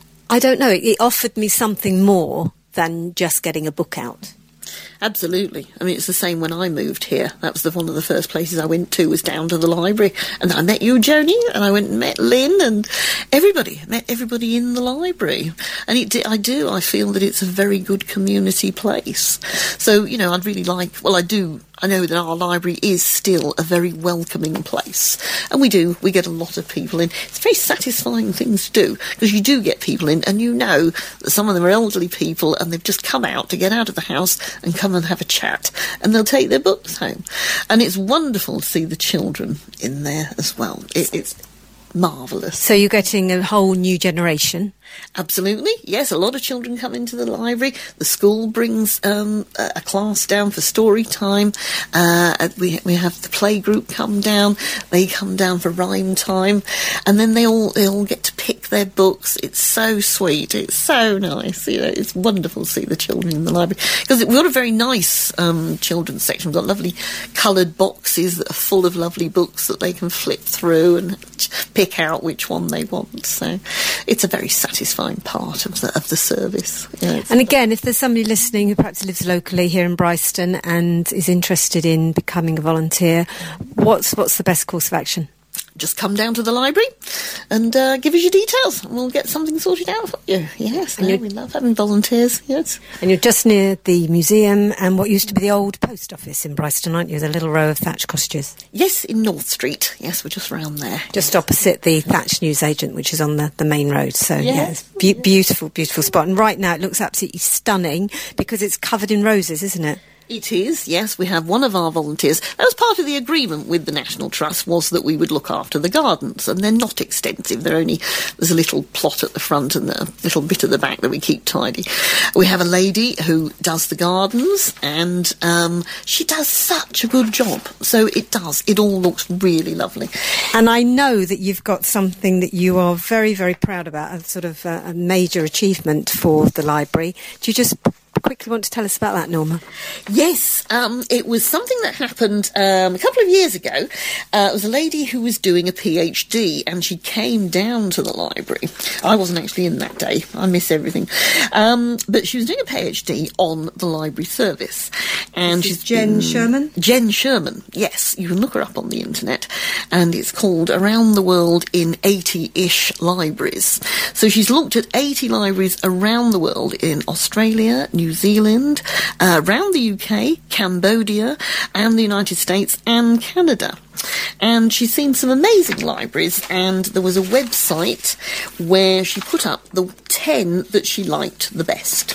I don't know, it, it offered me something more than just getting a book out. Absolutely. I mean, it's the same when I moved here. That was the one of the first places I went to, was down to the library. And I met you, Joni, and I went and met Lynn and everybody. Met everybody in the library. And it, I do, I feel that it's a very good community place. So, you know, I'd really like, well, I do, I know that our library is still a very welcoming place. And we do, we get a lot of people in. It's a very satisfying thing to do, because you do get people in, and you know that some of them are elderly people, and they've just come out to get out of the house and come and have a chat, and they'll take their books home. And it's wonderful to see the children in there as well. It, it's marvellous. So you're getting a whole new generation? Absolutely, yes. A lot of children come into the library. The school brings um, a, a class down for story time. Uh, we we have the play group come down. They come down for rhyme time, and then they all they all get to pick their books. It's so sweet. It's so nice. You know, it's wonderful to see the children in the library, because we've got a very nice um, children's section. We've got lovely coloured boxes that are full of lovely books that they can flip through and pick out which one they want. So it's a very satisfying satisfying part of the of the service. Yeah, and again, if there's somebody listening who perhaps lives locally here in Bryston and is interested in becoming a volunteer, what's what's the best course of action? Just come down to the library and uh, give us your details, and we'll get something sorted out for you. Yes, no, we love having volunteers, yes. And you're just near the museum and what used to be the old post office in Bryston, aren't you? The little row of thatched cottages. Yes, in North Street. Yes, we're just round there. Just opposite the Thatch Newsagent, which is on the, the main road. So, yes. yeah, be- beautiful, beautiful spot. And right now it looks absolutely stunning because it's covered in roses, isn't it? It is, yes. We have one of our volunteers. That was part of the agreement with the National Trust, was that we would look after the gardens, and they're not extensive. They're only, there's a little plot at the front and a little bit at the back that we keep tidy. We have a lady who does the gardens, and um, she does such a good job. So it does. It all looks really lovely. And I know that you've got something that you are very, very proud about, a sort of uh, a major achievement for the library. Do you just quickly want to tell us about that, Norma? Yes, um, it was something that happened um, a couple of years ago. Uh, it was a lady who was doing a PhD, and she came down to the library. I wasn't actually in that day. I miss everything. Um, but she was doing a PhD on the library service. And this she's is Jen been, Sherman? Jen Sherman, yes. You can look her up on the internet. And it's called Around the World in eighty-ish Libraries. So she's looked at eighty libraries around the world in Australia, New Zealand, uh, around the U K, Cambodia, and the United States and Canada. And she's seen some amazing libraries, and there was a website where she put up the ten that she liked the best.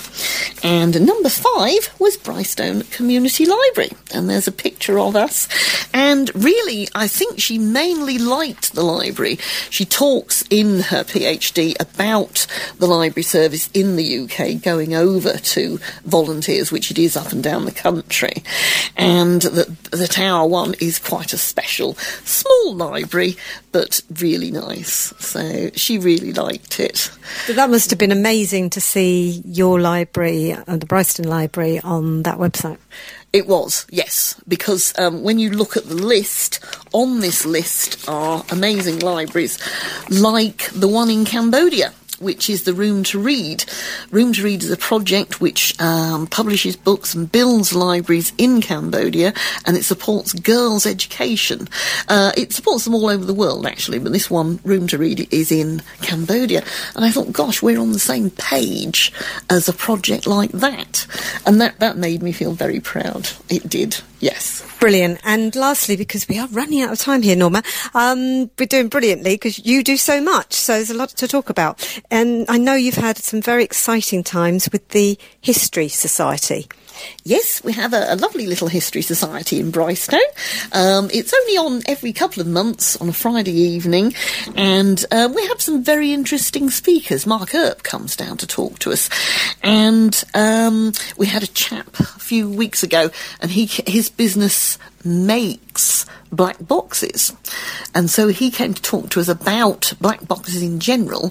And number five was Brystone Community Library, and there's a picture of us. And really, I think she mainly liked the library. She talks in her PhD about the library service in the U K going over to volunteers, which it is up and down the country, and that, that our one is quite a special small library, but really nice. So she really liked it. But that must have been amazing to see your library, uh, the Bryston Library, on that website. It was, yes, because um, when you look at the list, on this list are amazing libraries like the one in Cambodia, which is the Room to Read. Room to Read is a project which um, publishes books and builds libraries in Cambodia, and it supports girls' education. Uh, it supports them all over the world, actually, but this one, Room to Read, is in Cambodia. And I thought, gosh, we're on the same page as a project like that. And that, that made me feel very proud. It did, yes. Brilliant. And lastly, because we are running out of time here, Norma, um, we're doing brilliantly because you do so much, so there's a lot to talk about. And I know you've had some very exciting times with the History Society. Yes, we have a, a lovely little History Society in Brystone. Um, it's only on every couple of months on a Friday evening, and uh, we have some very interesting speakers. Mark Earp comes down to talk to us, and um, we had a chap a few weeks ago, and he his business makes black boxes. And so he came to talk to us about black boxes in general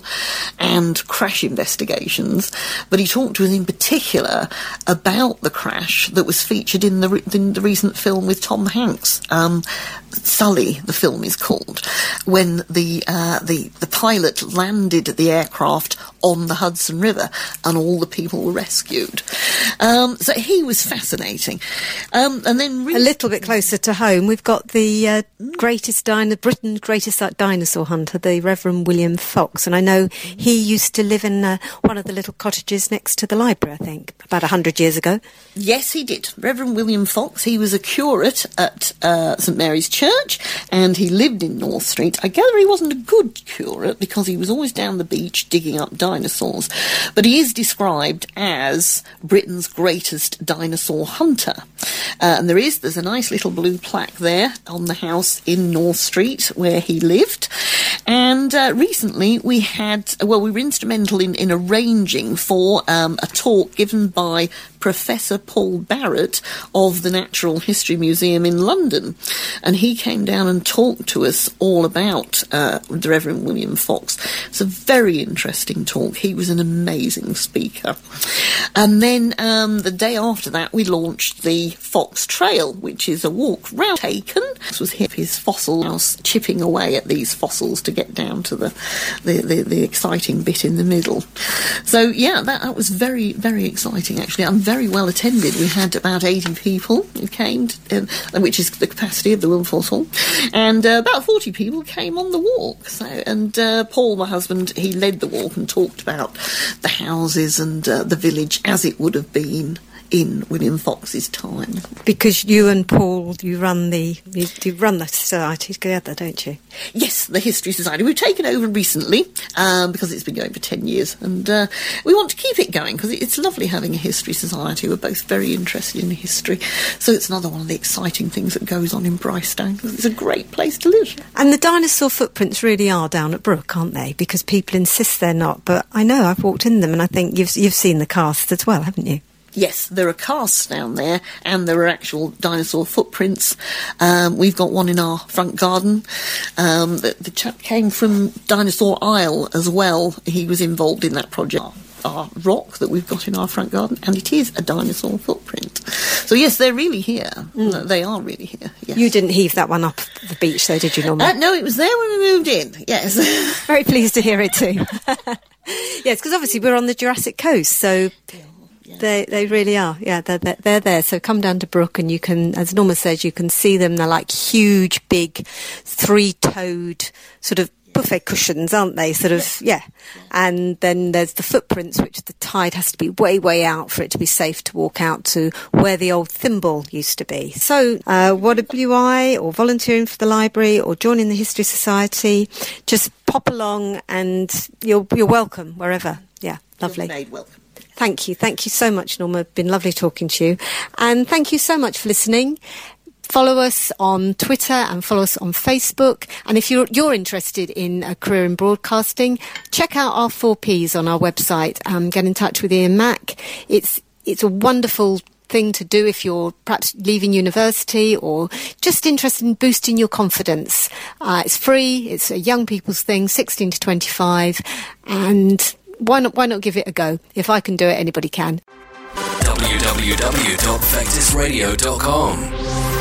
and crash investigations, but he talked to us in particular about the crash that was featured in the, re- in the recent film with Tom Hanks. Um, Sully, the film is called, when the, uh, the, the pilot landed the aircraft on the Hudson River and all the people were rescued. Um, so he was fascinating. Um, and then re- a little bit closer to home, we've got the uh, greatest dino- Britain's greatest dinosaur hunter, the Reverend William Fox, and I know he used to live in uh, one of the little cottages next to the library, I think, about a hundred years ago. Yes, he did. Reverend William Fox, he was a curate at uh, St Mary's Church, and he lived in North Street. I gather he wasn't a good curate because he was always down the beach digging up dinosaurs, but he is described as Britain's greatest dinosaur hunter. Uh, and there is, there's a nice little blue plaque there on the house in North Street where he lived. And uh, recently we had, well, we were instrumental in, in arranging for um, a talk given by Professor Paul Barrett of the Natural History Museum in London. And he came down and talked to us all about uh, the Reverend William Fox. It's a very interesting talk. He was an amazing speaker. And then um, the day after that, we launched the Fox Trail, which is a walk round taken. This was his fossil house, chipping away at these fossils to get down to the, the, the, the exciting bit in the middle. So, yeah, that, that was very, very exciting, actually. I'm very well attended. We had about eighty people who came, to, uh, which is the capacity of the Wilberforce Hall, and uh, about forty people came on the walk. So, and uh, Paul, my husband, he led the walk and talked about the houses and uh, the village as it would have been in William Fox's time. Because you and Paul, you run the you, you run the society together, don't you? Yes, the History Society. We've taken over recently um, because it's been going for ten years, and uh, we want to keep it going because it's lovely having a History Society. We're both very interested in history, so it's another one of the exciting things that goes on in Brycestown because it's a great place to live. And the dinosaur footprints really are down at Brook, aren't they? Because people insist they're not, but I know I've walked in them, and I think you've you've seen the cast as well, haven't you? Yes, there are casts down there, and there are actual dinosaur footprints. Um, we've got one in our front garden. Um, the, the chap came from Dinosaur Isle as well. He was involved in that project. Our rock that we've got in our front garden, and it is a dinosaur footprint. So yes, they're really here. Mm. They are really here. Yes. You didn't heave that one up the beach, though, did you, Norma? Uh, no, it was there when we moved in. Yes. Very pleased to hear it too. Yes, because obviously we're on the Jurassic Coast, so. They they really are, yeah, they're, they're, they're there. So come down to Brook and you can, as Norma says, you can see them. They're like huge, big, three-toed sort of buffet cushions, aren't they? Sort of, yeah. And then there's the footprints, which the tide has to be way, way out for it to be safe to walk out to where the old thimble used to be. So uh, W W I or volunteering for the library or joining the History Society, just pop along and you're, you're welcome wherever. Yeah, lovely. You're made welcome. Thank you. Thank you so much, Norma. Been lovely talking to you. And thank you so much for listening. Follow us on Twitter and follow us on Facebook. And if you're, you're interested in a career in broadcasting, check out our four Ps on our website. Um, get in touch with Ian Mack. It's, it's a wonderful thing to do if you're perhaps leaving university or just interested in boosting your confidence. Uh, it's free. It's a young people's thing, sixteen to twenty-five. And Why not, why not give it a go? If I can do it, anybody can. w w w dot vectis radio dot com